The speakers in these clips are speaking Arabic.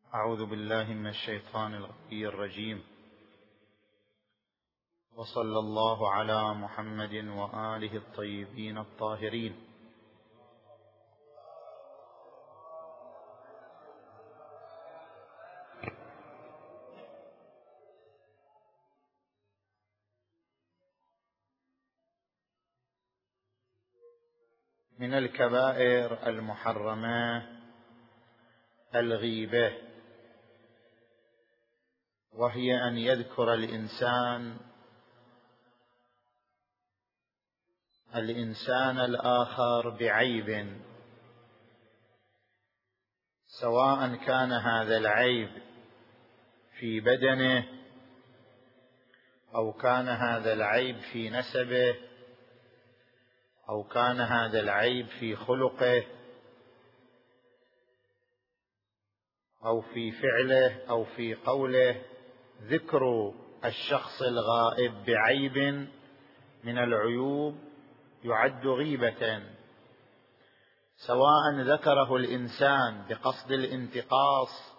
أعوذ بالله من الشيطان الرجيم. وصلى الله على محمد وآله الطيبين الطاهرين. من الكبائر المحرمة الغيبة، وهي أن يذكر الإنسان الآخر بعيب، سواء كان هذا العيب في بدنه، أو كان هذا العيب في نسبه، أو كان هذا العيب في خلقه، أو في فعله، أو في قوله. ذكر الشخص الغائب بعيب من العيوب يعد غيبة، سواء ذكره الإنسان بقصد الانتقاص،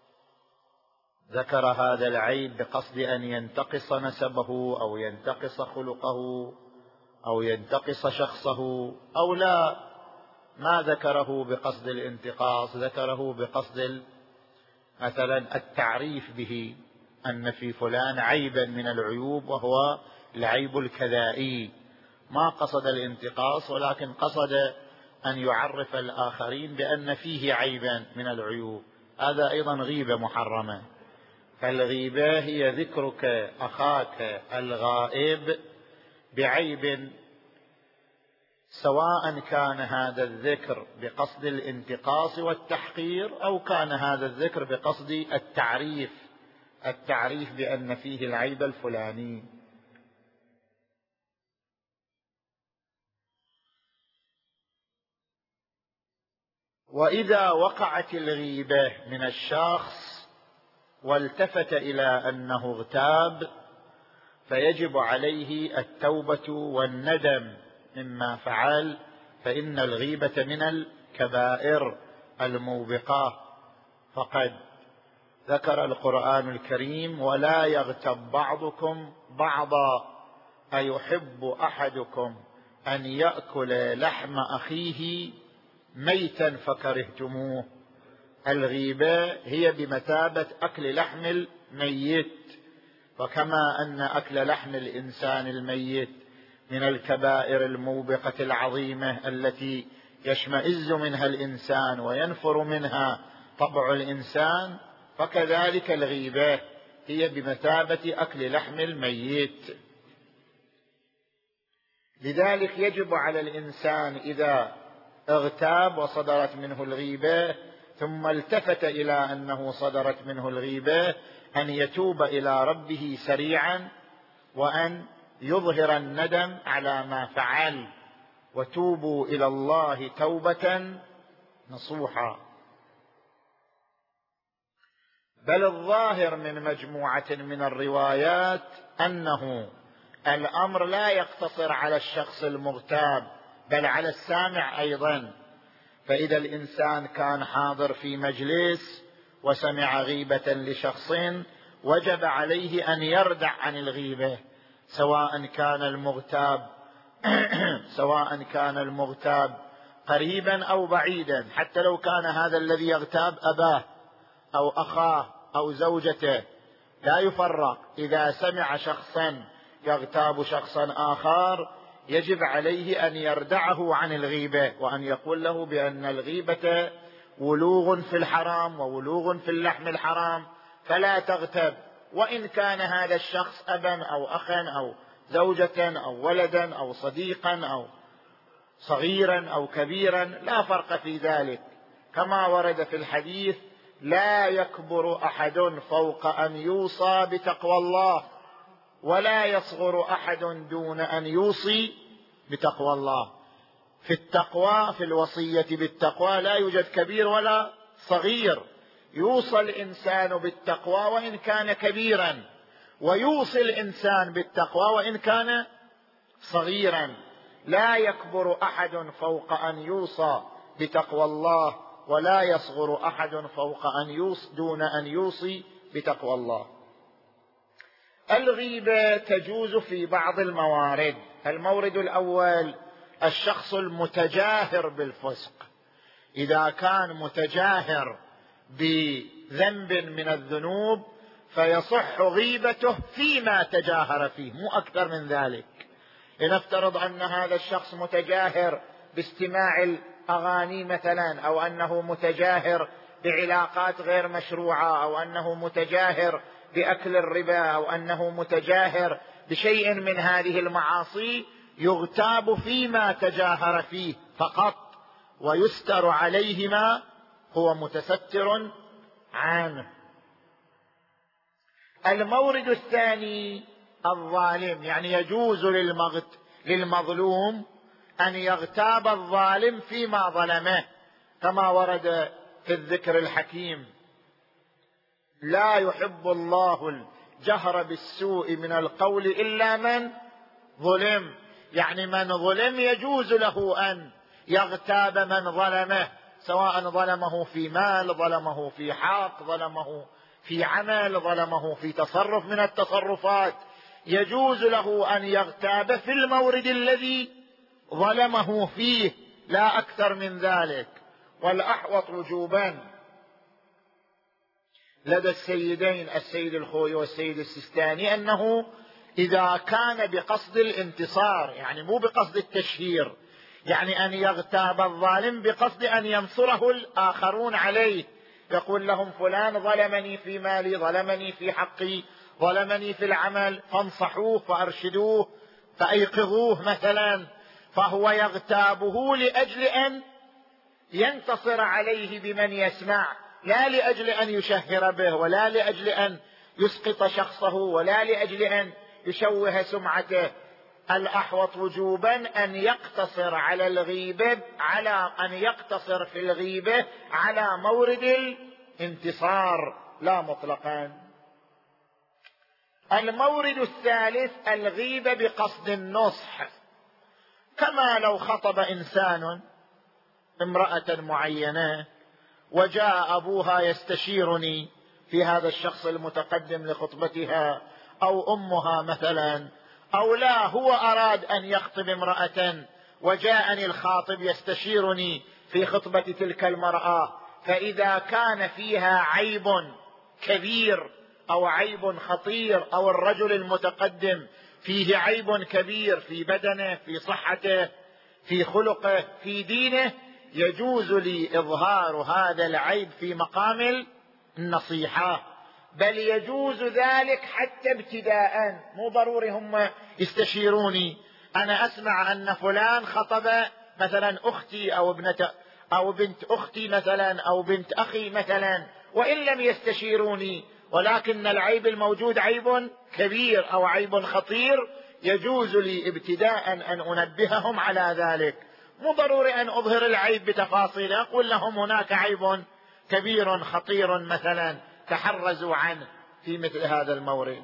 ذكر هذا العيب بقصد أن ينتقص نسبه أو ينتقص خلقه أو ينتقص شخصه، أو لا، ما ذكره بقصد الانتقاص، ذكره بقصد مثلا التعريف به، أن في فلان عيبا من العيوب وهو العيب الكذائي، ما قصد الانتقاص ولكن قصد أن يعرف الآخرين بأن فيه عيبا من العيوب. هذا أيضا غيبة محرمة. فالغيبة هي ذكرك أخاك الغائب بعيب، سواء كان هذا الذكر بقصد الانتقاص والتحقير، أو كان هذا الذكر بقصد التعريف بأن فيه العيب الفلاني. وإذا وقعت الغيبة من الشخص والتفت إلى أنه اغتاب، فيجب عليه التوبة والندم مما فعل، فإن الغيبة من الكبائر الموبقة. فقد ذكر القرآن الكريم: ولا يغتب بعضكم بعضا أيحب أحدكم أن يأكل لحم أخيه ميتا فكرهتموه. الغيبة هي بمثابة أكل لحم الميت، وكما أن أكل لحم الإنسان الميت من الكبائر الموبقة العظيمة التي يشمئز منها الإنسان وينفر منها طبع الإنسان، فكذلك الغيبة هي بمثابة أكل لحم الميت. لذلك يجب على الإنسان إذا اغتاب وصدرت منه الغيبة ثم التفت إلى أنه صدرت منه الغيبة أن يتوب إلى ربه سريعا، وأن يظهر الندم على ما فعل، وتوبوا إلى الله توبة نصوحا. بل الظاهر من مجموعة من الروايات أنه الأمر لا يقتصر على الشخص المغتاب بل على السامع أيضا. فإذا الإنسان كان حاضر في مجلس وسمع غيبة لشخص، وجب عليه أن يردع عن الغيبة، سواء كان المغتاب قريبا أو بعيدا، حتى لو كان هذا الذي يغتاب أباه أو أخاه أو زوجته، لا يفرق. إذا سمع شخصا يغتاب شخصا آخر يجب عليه أن يردعه عن الغيبة، وأن يقول له بأن الغيبة ولوغ في الحرام وولوغ في اللحم الحرام، فلا تغتب، وإن كان هذا الشخص أبا أو أخا أو زوجة أو ولدا أو صديقا أو صغيرا أو كبيرا، لا فرق في ذلك. كما ورد في الحديث: لا يكبر أحد فوق أن يوصى بتقوى الله، ولا يصغر أحد دون أن يوصي بتقوى الله. في التقوى، في الوصية بالتقوى، لا يوجد كبير ولا صغير، يوصى الإنسان بالتقوى وإن كان كبيرا، ويوصي الإنسان بالتقوى وإن كان صغيرا. لا يكبر أحد فوق أن يوصى بتقوى الله ولا يصغر أحد فوق دون أن يوصي بتقوى الله. الغيبة تجوز في بعض الموارد. المورد الأول الشخص المتجاهر بالفسق، إذا كان متجاهر بذنب من الذنوب فيصح غيبته فيما تجاهر فيه، مو أكثر من ذلك. لنفترض أن هذا الشخص متجاهر باستماع الأغاني مثلا، أو أنه متجاهر بعلاقات غير مشروعة، أو أنه متجاهر بأكل الربا، أو أنه متجاهر بشيء من هذه المعاصي، يغتاب فيما تجاهر فيه فقط ويستر عليه ما هو متستر عنه. المورد الثاني الظالم، يعني يجوز للمظلوم أن يغتاب الظالم فيما ظلمه، كما ورد في الذكر الحكيم: لا يحب الله الجهر بالسوء من القول إلا من ظلم. يعني من ظلم يجوز له أن يغتاب من ظلمه، سواء ظلمه في مال، ظلمه في حق، ظلمه في عمل، ظلمه في تصرف من التصرفات، يجوز له أن يغتاب في المورد الذي ظلمه فيه، لا أكثر من ذلك. والأحوط وجوبا لدى السيدين السيد الخوي والسيد السيستاني أنه إذا كان بقصد الانتصار، يعني مو بقصد التشهير، يعني أن يغتاب الظالم بقصد أن ينصره الآخرون عليه، يقول لهم فلان ظلمني في مالي، ظلمني في حقي، ظلمني في العمل، فانصحوه فأرشدوه فأيقظوه مثلا، فهو يغتابه لأجل أن ينتصر عليه بمن يسمع، لا لأجل أن يشهر به، ولا لأجل أن يسقط شخصه، ولا لأجل أن يشوه سمعته. الأحوط وجوبا أن يقتصر على الغيبة، على أن يقتصر في الغيبة على مورد الانتصار لا مطلقا. المورد الثالث الغيبة بقصد النصح، كما لو خطب إنسان امرأة معينة وجاء أبوها يستشيرني في هذا الشخص المتقدم لخطبتها، أو أمها مثلا، أو لا هو أراد أن يخطب امرأة وجاءني الخاطب يستشيرني في خطبة تلك المرأة، فإذا كان فيها عيب كبير أو عيب خطير، أو الرجل المتقدم فيه عيب كبير في بدنه، في صحته، في خلقه، في دينه، يجوز لي إظهار هذا العيب في مقام النصيحة، بل يجوز ذلك حتى ابتداء، مو ضروري هم يستشيروني. أنا أسمع أن فلان خطب مثلا أختي أو بنت أختي مثلا، أو بنت أخي مثلا، وإن لم يستشيروني، ولكن العيب الموجود عيب كبير أو عيب خطير، يجوز لي ابتداء أن أنبههم على ذلك. مو ضروري أن أظهر العيب بتفاصيل، أقول لهم هناك عيب كبير خطير مثلا تحرزوا عنه في مثل هذا المورد.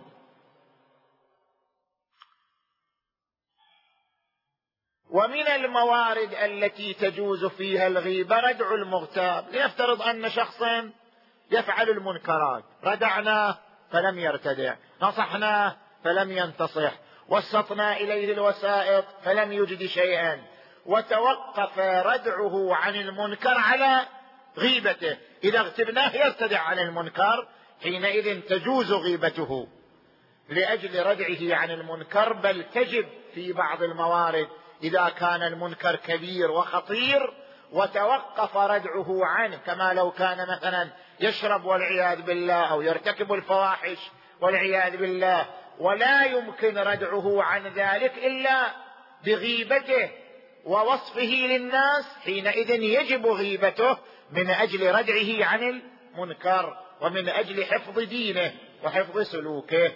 ومن الموارد التي تجوز فيها الغيبة ردع المغتاب. لنفترض أن شخصا يفعل المنكرات، ردعناه فلم يرتدع، نصحناه فلم ينتصح، وسطنا إليه الوسائط فلم يجد شيئا، وتوقف ردعه عن المنكر على غيبته. إذا اغتبناه يرتدع عن المنكر، حينئذ تجوز غيبته لأجل ردعه عن المنكر، بل تجب في بعض الموارد إذا كان المنكر كبير وخطير وتوقف ردعه عنه، كما لو كان مثلا يشرب والعياذ بالله، أو يرتكب الفواحش والعياذ بالله، ولا يمكن ردعه عن ذلك إلا بغيبته ووصفه للناس، حينئذ يجب غيبته من أجل ردعه عن المنكر، ومن أجل حفظ دينه وحفظ سلوكه.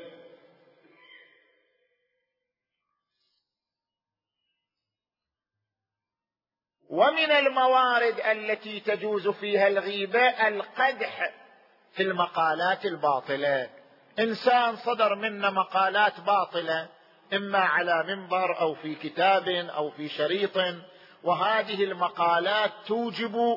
ومن الموارد التي تجوز فيها الغيبة القدح في المقالات الباطلة. إنسان صدر منا مقالات باطلة، إما على منبر أو في كتاب أو في شريط، وهذه المقالات توجب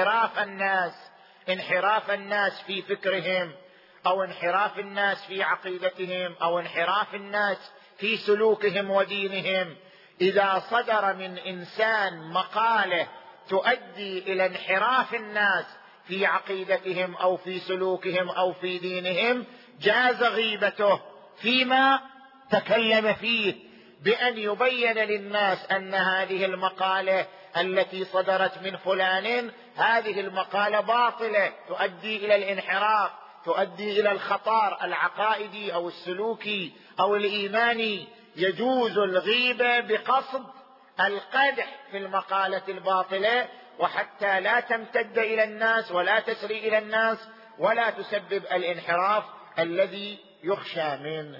انحراف الناس في فكرهم، أو انحراف الناس في عقيدتهم، أو انحراف الناس في سلوكهم ودينهم. إذا صدر من إنسان مقالة تؤدي إلى انحراف الناس في عقيدتهم أو في سلوكهم أو في دينهم، جاز غيبته فيما تكلم فيه، بأن يبين للناس أن هذه المقالة التي صدرت من فلان، هذه المقالة باطلة تؤدي إلى الانحراف، تؤدي إلى الخطر العقائدي أو السلوكي أو الإيماني. يجوز الغيبة بقصد القدح في المقالة الباطلة، وحتى لا تمتد إلى الناس ولا تسري إلى الناس ولا تسبب الانحراف الذي يخشى منه.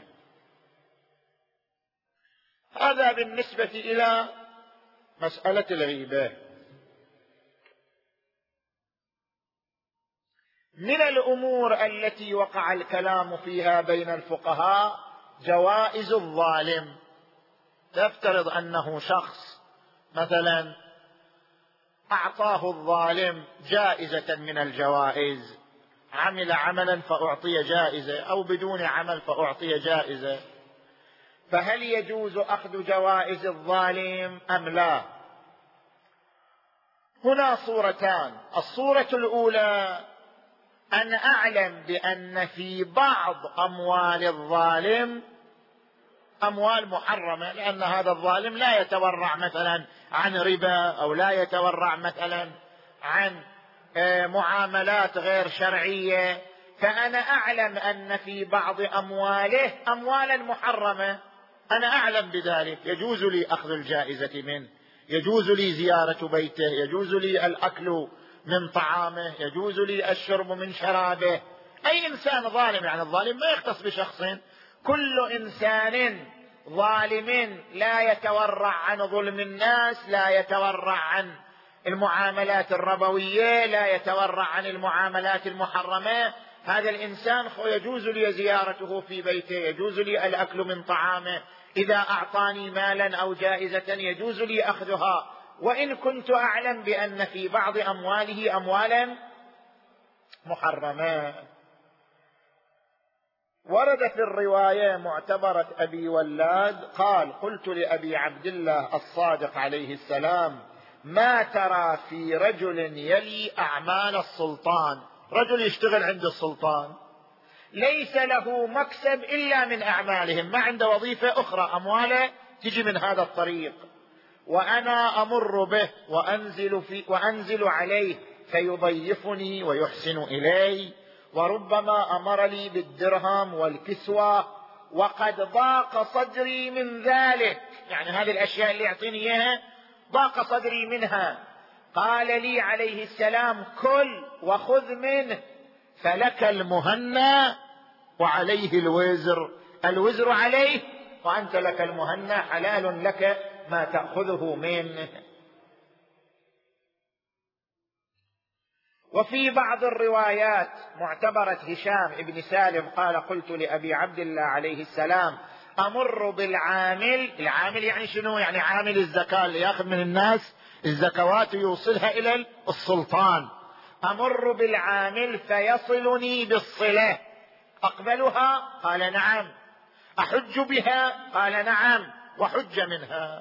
هذا بالنسبة إلى مسألة الغيبة. من الأمور التي وقع الكلام فيها بين الفقهاء جوائز الظالم. تفترض أنه شخص مثلا أعطاه الظالم جائزة من الجوائز، عمل عملا فأعطي جائزة، أو بدون عمل فأعطي جائزة، فهل يجوز أخذ جوائز الظالم أم لا؟ هنا صورتان. الصورة الأولى أن أعلم بأن في بعض أموال الظالم أموال محرمة، لأن هذا الظالم لا يتورع مثلا عن ربا، أو لا يتورع مثلا عن معاملات غير شرعية، فأنا أعلم أن في بعض أمواله أموالا محرمة، أنا أعلم بذلك، يجوز لي أخذ الجائزة منه، يجوز لي زيارة بيته، يجوز لي الأكل من طعامه، يجوز لي الشرب من شرابه. أي إنسان ظالم، يعني الظالم ما يختص بشخص، كل إنسان ظالم لا يتورع عن ظلم الناس، لا يتورع عن المعاملات الربوية، لا يتورع عن المعاملات المحرمة، هذا الإنسان يجوز لي زيارته في بيته، يجوز لي الأكل من طعامه، إذا أعطاني مالا أو جائزة يجوز لي أخذها، وإن كنت أعلم بأن في بعض أمواله أموالا محرمة. ورد في الرواية معتبرة أبي ولاد قال: قلت لأبي عبد الله الصادق عليه السلام: ما ترى في رجل يلي أعمال السلطان، رجل يشتغل عند السلطان ليس له مكسب إلا من أعمالهم، ما عنده وظيفة أخرى، أمواله تجي من هذا الطريق، وأنا أمر به وأنزل عليه فيضيفني ويحسن إلي، وربما أمر لي بالدرهم والكسوة، وقد ضاق صدري من ذلك، يعني هذه الأشياء اللي يعطيني إياها ضاق صدري منها. قال لي عليه السلام: كل وخذ منه، فلك المهنى وعليه الوزر، الوزر عليه وأنت لك المهنى، حلال لك ما تأخذه منه. وفي بعض الروايات معتبرة هشام ابن سالم قال: قلت لأبي عبد الله عليه السلام: أمر بالعامل، العامل يعني شنو؟ يعني عامل الزكاة اللي يأخذ من الناس الزكوات ويوصلها إلى السلطان، أمر بالعامل فيصلني بالصلة، أقبلها؟ قال: نعم. أحج بها؟ قال: نعم، وحج منها.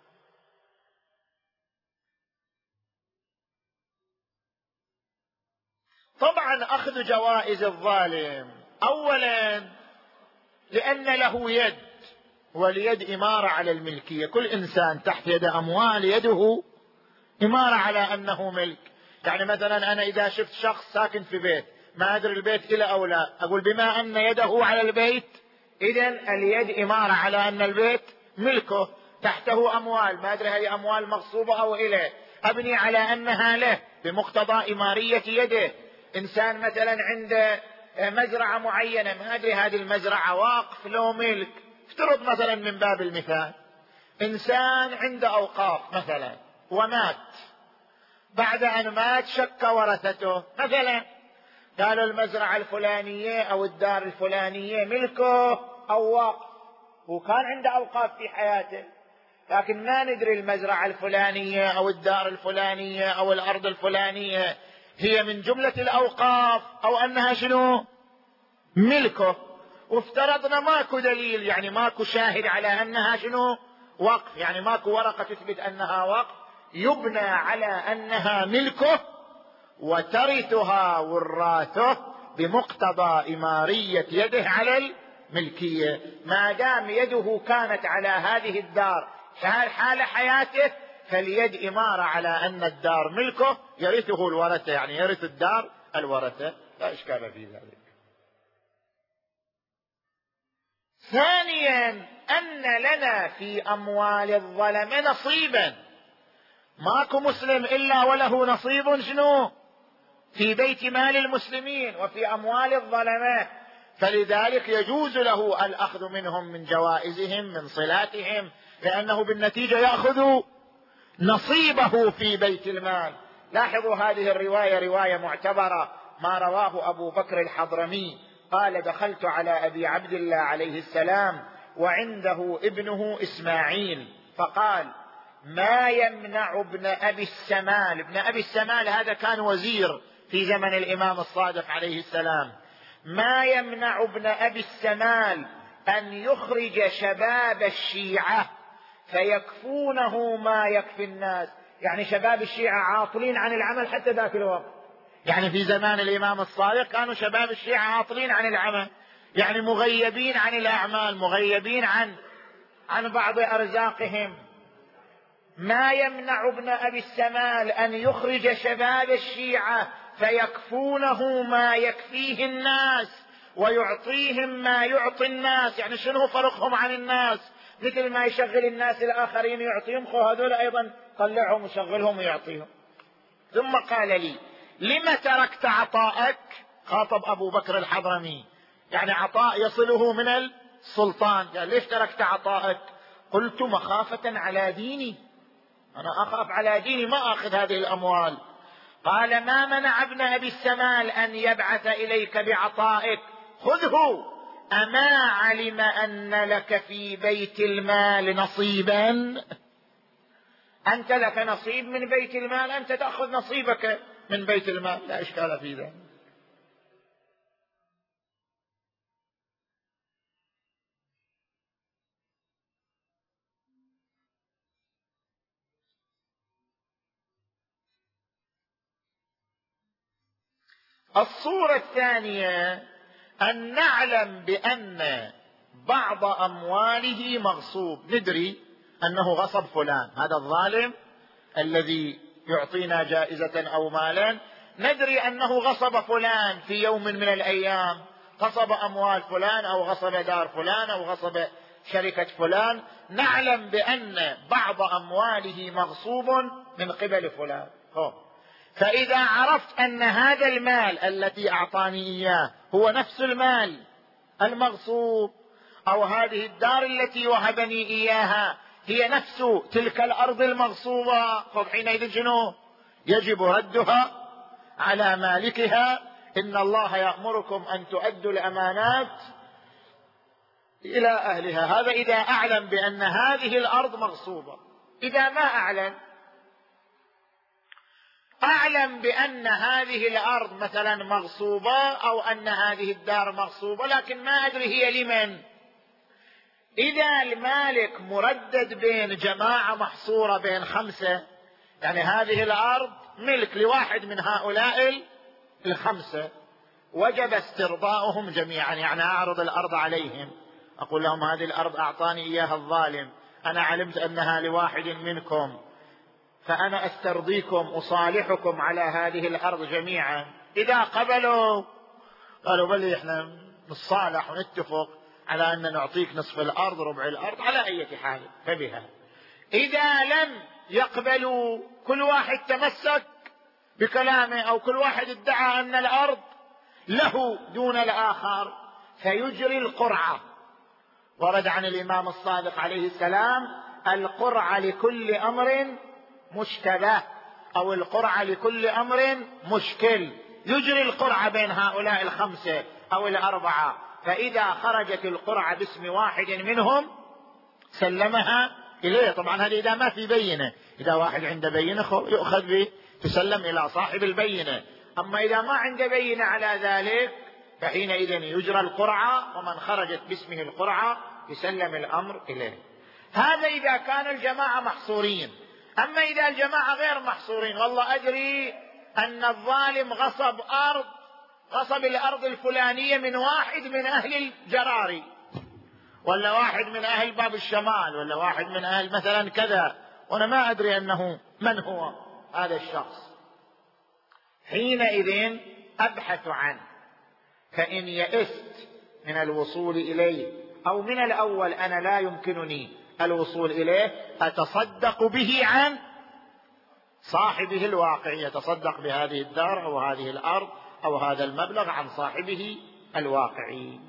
طبعا أخذ جوائز الظالم أولا لأن له يد، واليد إمارة على الملكية، كل إنسان تحت يد أموال يده إمارة على أنه ملك. يعني مثلا أنا إذا شفت شخص ساكن في بيت ما أدري البيت إله أو لا، أقول بما أن يده على البيت إذن اليد إمارة على أن البيت ملكه، تحته أموال ما أدري هي أموال مغصوبة أو إله، أبني على أنها له بمقتضى إمارية يده. إنسان مثلا عنده مزرعة معينة ما أدري هذه المزرعة واقف لو ملك، افترض مثلا من باب المثال إنسان عنده أوقاف مثلا ومات، بعد أن مات شك ورثته مثلا، قالوا المزرعة الفلانية أو الدار الفلانية ملكه أو واقف، وكان عنده أوقاف في حياته، لكن ما ندري المزرعة الفلانية أو الدار الفلانية أو الأرض الفلانية هي من جملة الأوقاف أو أنها شنو ملكه. وافترضنا ماكو دليل، يعني ماكو شاهد على أنها شنو وقف، يعني ماكو ورقة تثبت أنها وقف، يبنى على أنها ملكه وترثها وراثه بمقتضى إمارية يده على الملكية. ما دام يده كانت على هذه الدار حال حياته فاليد إمارة على أن الدار ملكه، يرثه الورثة، يعني يرث الدار الورثة، لا إشكال في ذلك. ثانيا أن لنا في أموال الظلمة نصيبا، ماكو مسلم إلا وله نصيب شنو في بيت مال المسلمين وفي أموال الظلمة، فلذلك يجوز له الأخذ منهم من جوائزهم من صلاتهم، لأنه بالنتيجة يأخذ نصيبه في بيت المال. لاحظوا هذه الرواية رواية معتبرة، ما رواه أبو بكر الحضرمي قال: دخلت على أبي عبد الله عليه السلام وعنده ابنه إسماعيل، فقال: ما يمنع ابن أبي السمال. ابن أبي السمال هذا كان وزير في زمن الإمام الصادق عليه السلام. ما يمنع ابن أبي السمال أن يخرج شباب الشيعة فيكفونه ما يكفي الناس، يعني شباب الشيعة عاطلين عن العمل حتى ذاك الوقت، يعني في زمان الإمام الصادق كانوا شباب الشيعة عاطلين عن العمل، يعني مغيبين عن الأعمال، مغيبين عن بعض أرزاقهم. ما يمنع ابن أبي السمال أن يخرج شباب الشيعة فيكفونه ما يكفيه الناس ويعطيهم ما يعطي الناس، يعني شنو فرقهم عن الناس؟ مثل ما يشغل الناس الآخرين يعطيهم، هذول أيضا طلعهم وشغلهم ويعطيهم. ثم قال لي: لما تركت عطاءك؟ خاطب أبو بكر الحضرمي، يعني عطاء يصله من السلطان، قال: ليش تركت عطاءك؟ قلت: مخافة على ديني، أنا أخاف على ديني ما أخذ هذه الأموال. قال: ما منع ابن أبي السمال أن يبعث إليك بعطائك؟ خذه، أما علم أن لك في بيت المال نصيبا؟ أنت لك نصيب من بيت المال، أنت تأخذ نصيبك من بيت المال، لا إشكال في ذلك. الصورة الثانية أن نعلم بأن بعض أمواله مغصوب، ندري أنه غصب فلان، هذا الظالم الذي يعطينا جائزة أو مالا، ندري أنه غصب فلان في يوم من الأيام، غصب أموال فلان أو غصب دار فلان أو غصب شركة فلان، نعلم بأن بعض أمواله مغصوب من قبل فلان. فإذا عرفت أن هذا المال الذي أعطاني إياه هو نفس المال المغصوب، أو هذه الدار التي وهبني إياها هي نفس تلك الأرض المغصوبة، فحينئذ شنو؟ يجب ردها على مالكها. إن الله يأمركم أن تؤدوا الأمانات إلى أهلها. هذا إذا أعلم بأن هذه الأرض مغصوبة. إذا ما أعلم بأن هذه الأرض مثلا مغصوبة أو أن هذه الدار مغصوبة، لكن ما أدري هي لمن. إذا المالك مردد بين جماعة محصورة بين 5، يعني هذه الأرض ملك لواحد من هؤلاء 5، وجب استرضاؤهم جميعا، يعني أعرض الأرض عليهم، أقول لهم: هذه الأرض أعطاني إياها الظالم، أنا علمت أنها لواحد منكم، فأنا أسترضيكم أصالحكم على هذه الأرض جميعا. إذا قبلوا قالوا: بل إحنا نصالح ونتفق على أن نعطيك نصف الأرض ربع الأرض على أي حال فبها. إذا لم يقبلوا، كل واحد تمسك بكلامه أو كل واحد ادعى أن الأرض له دون الآخر، فيجري القرعة. ورد عن الإمام الصادق عليه السلام: القرعة لكل أمر مشتبه، أو القرعة لكل أمر مشكل. يجري القرعة بين هؤلاء 5 أو 4، فإذا خرجت القرعة باسم واحد منهم سلمها إليه. طبعا هذا إذا ما في بينة، إذا واحد عنده بينة يؤخذ به تسلم إلى صاحب البينة. أما إذا ما عنده بينة على ذلك فحينئذ يجرى القرعة، ومن خرجت باسمه القرعة يسلم الأمر إليه. هذا إذا كان الجماعة محصورين. أما إذا الجماعة غير محصورين، والله أدري أن الظالم غصب الأرض الفلانية من واحد من أهل الجراري، ولا واحد من أهل باب الشمال، ولا واحد من أهل مثلا كذا، وأنا ما أدري أنه من هو هذا الشخص، حينئذ أبحث عنه. فإن يئست من الوصول إليه، أو من الأول أنا لا يمكنني الوصول إليه، أتصدق به عن صاحبه الواقعي، يتصدق بهذه الدار أو هذه الأرض أو هذا المبلغ عن صاحبه الواقعي.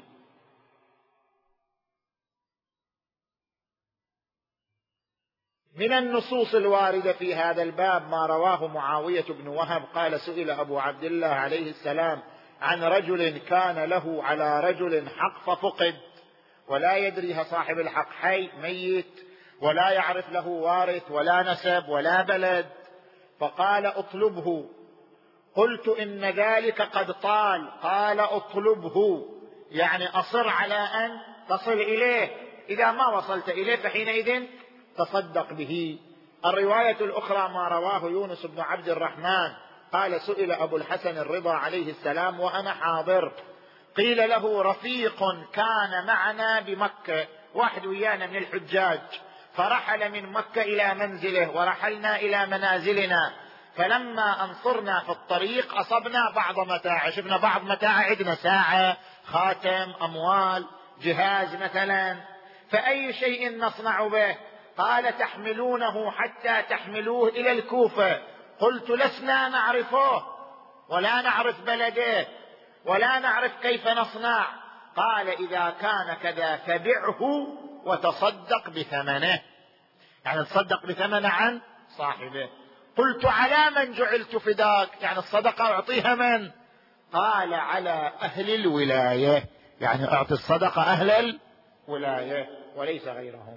من النصوص الواردة في هذا الباب ما رواه معاوية بن وهب قال: سئل أبو عبد الله عليه السلام عن رجل كان له على رجل حق ففقد، ولا يدريها صاحب الحق حي ميت، ولا يعرف له وارث ولا نسب ولا بلد، فقال: اطلبه. قلت: إن ذلك قد طال. قال: اطلبه، يعني أصر على أن تصل إليه، إذا ما وصلت إليه فحينئذ تصدق به. الرواية الأخرى ما رواه يونس بن عبد الرحمن قال: سئل أبو الحسن الرضا عليه السلام وأنا حاضر، قيل له: رفيق كان معنا بمكة، واحد ويانا من الحجاج، فرحل من مكة إلى منزله ورحلنا إلى منازلنا، فلما أنصرنا في الطريق أصبنا بعض متاع، شفنا بعض متاع عندنا، ساعة، خاتم، أموال، جهاز مثلا، فأي شيء نصنع به؟ قال: تحملونه حتى تحملوه إلى الكوفة. قلت: لسنا نعرفه ولا نعرف بلده ولا نعرف كيف نصنع. قال: إذا كان كذا فبعه وتصدق بثمنه، يعني تصدق بثمنه عن صاحبه. قلت: على من جعلت فداك؟ يعني الصدقة أعطيها من؟ قال: على أهل الولاية، يعني أعطي الصدقة أهل الولاية وليس غيرهم.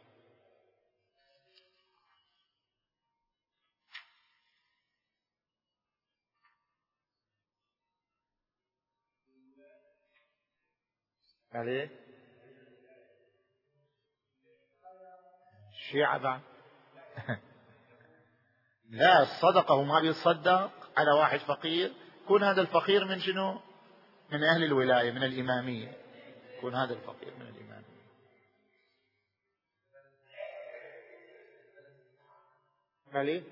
عليه الشيعة بعد لا، الصدقة هو ما بيتصدق على واحد فقير، يكون هذا الفقير من شنو؟ من أهل الولاية، من الإمامية، يكون هذا الفقير من الإمامية. عليه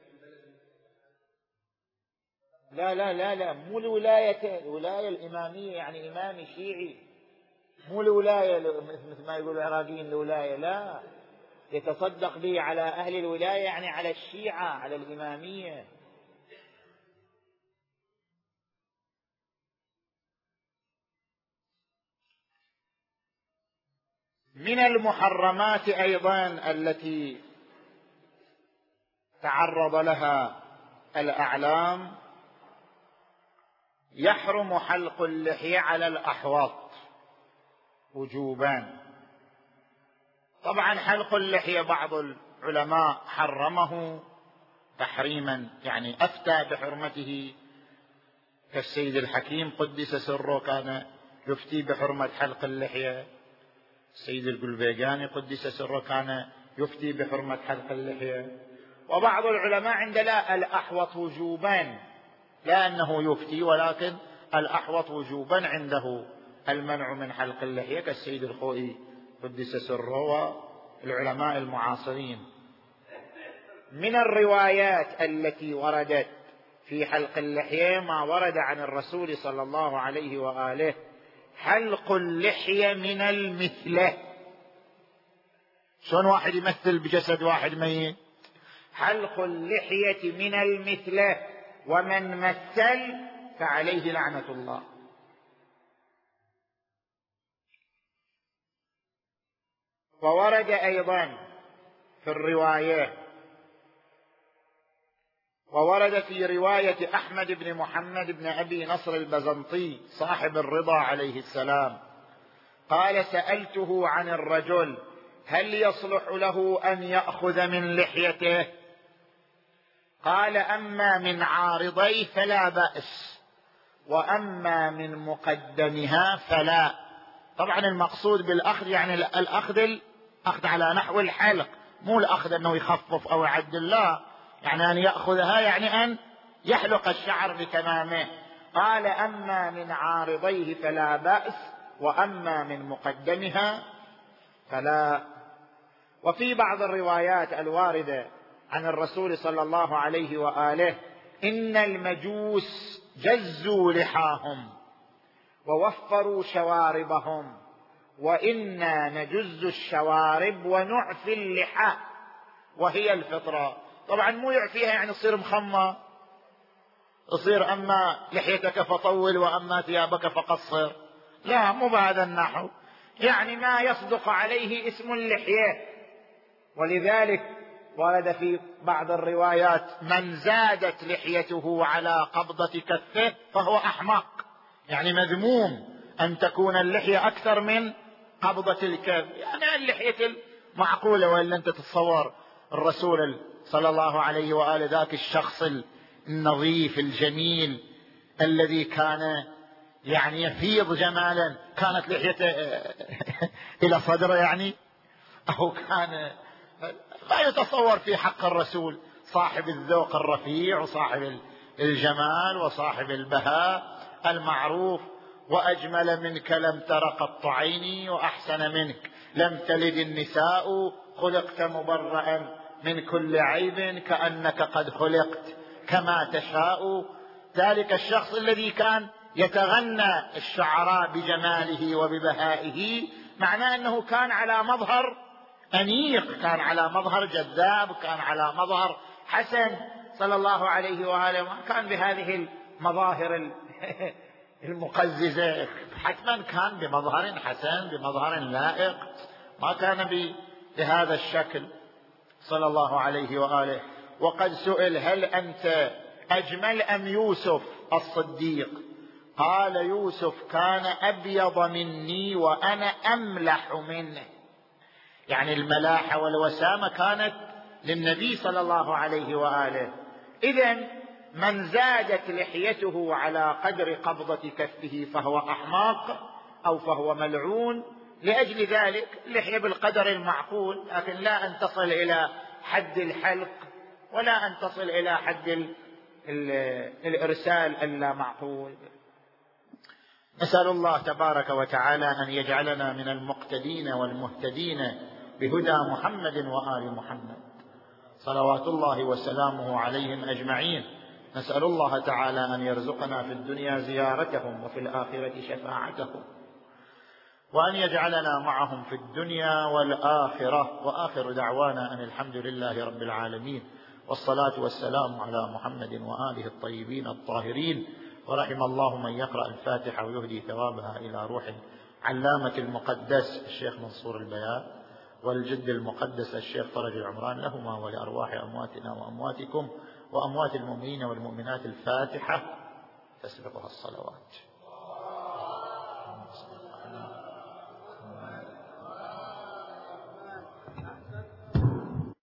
لا لا لا لا، مو الولاية الإمامية، يعني إمامي شيعي، مو الولاية مثل ما يقول العراقيين الولاية، لا، يتصدق به على أهل الولاية، يعني على الشيعة، على الإمامية. من المحرمات أيضا التي تعرض لها الأعلام: يحرم حلق اللحية على الأحوط وجوبا. طبعا حلق اللحية بعض العلماء حرمه تحريما، يعني أفتى بحرمته، كالسيد الحكيم قدس سره كان يفتي بحرمة حلق اللحية، السيد القلبيجاني قدس سره كان يفتي بحرمة حلق اللحية. وبعض العلماء عند لا الأحوط وجوبا، لا أنه يفتي، ولكن الأحوط وجوبا عنده المنع من حلق اللحية، كالسيد الخوئي قدس سره والعلماء المعاصرين. من الروايات التي وردت في حلق اللحية ما ورد عن الرسول صلى الله عليه وآله: حلق اللحية من المثلة. شلون واحد يمثل بجسد واحد ميت؟ حلق اللحية من المثلة، ومن مثل فعليه لعنة الله. وورد أيضا في الرواية، وورد في رواية أحمد بن محمد بن أبي نصر البزنطي صاحب الرضا عليه السلام قال: سألته عن الرجل هل يصلح له أن يأخذ من لحيته؟ قال: أما من عارضيه فلا بأس، وأما من مقدمها فلا. طبعا المقصود بالأخذ يعني الأخذ على نحو الحلق، مو الأخذ أنه يخفف أو يعدل، لا، يعني أن يأخذها يعني أن يحلق الشعر بتمامه. قال: أما من عارضيه فلا بأس، وأما من مقدمها فلا. وفي بعض الروايات الواردة عن الرسول صلى الله عليه وآله: إن المجوس جزوا لحاهم ووفروا شواربهم، وإنا نجز الشوارب ونعفي اللحى وهي الفطرة. طبعا مو يعفيها يعني تصير مخمة، تصير أما لحيتك فطول وأما ثيابك فقصر، لا، مو بهذا النحو، يعني ما يصدق عليه اسم اللحية. ولذلك ورد في بعض الروايات: من زادت لحيته على قبضة كفه فهو أحمق، يعني مذموم أن تكون اللحية أكثر من قبضة الكف، يعني اللحية المعقولة. وإلا أنت تتصور الرسول صلى الله عليه وآله ذاك الشخص النظيف الجميل الذي كان يعني يفيض جمالا، كانت لحيته إلى صدره يعني، أو كان لا يتصور في حق الرسول صاحب الذوق الرفيع وصاحب الجمال وصاحب البهاء المعروف: وأجمل منك لم تر قط عيني، وأحسن منك لم تلد النساء، خلقت مبرأ من كل عيب، كأنك قد خلقت كما تشاء. ذلك الشخص الذي كان يتغنى الشعراء بجماله وببهائه، معناه أنه كان على مظهر أنيق، كان على مظهر جذاب، كان على مظهر حسن صلى الله عليه وآله، ما كان بهذه المظاهر المقززة، حتما كان بمظهر حسن، بمظهر لائق، ما كان بهذا الشكل صلى الله عليه وآله. وقد سئل: هل أنت أجمل أم يوسف الصديق؟ قال: يوسف كان أبيض مني وأنا أملح منه، يعني الملاحة والوسامة كانت للنبي صلى الله عليه وآله. إذن من زادت لحيته على قدر قبضة كفه فهو أحمق أو فهو ملعون. لأجل ذلك اللحية بالقدر المعقول، لكن لا أن تصل إلى حد الحلق ولا أن تصل إلى حد الإرسال اللامعقول. نسأل الله تبارك وتعالى أن يجعلنا من المقتدين والمهتدين بهدى محمد وآل محمد صلوات الله وسلامه عليهم أجمعين. نسأل الله تعالى أن يرزقنا في الدنيا زيارتهم وفي الآخرة شفاعتهم، وأن يجعلنا معهم في الدنيا والآخرة. وآخر دعوانا أن الحمد لله رب العالمين، والصلاة والسلام على محمد وآله الطيبين الطاهرين. ورحم الله من يقرأ الفاتحة ويهدي ثوابها إلى روح علامة المقدس الشيخ منصور البيات، والجد المقدس الشيخ فرج العمران، لهما ولأرواح أمواتنا وأمواتكم وأموات المؤمنين والمؤمنات. الفاتحة تسبقها الصلوات.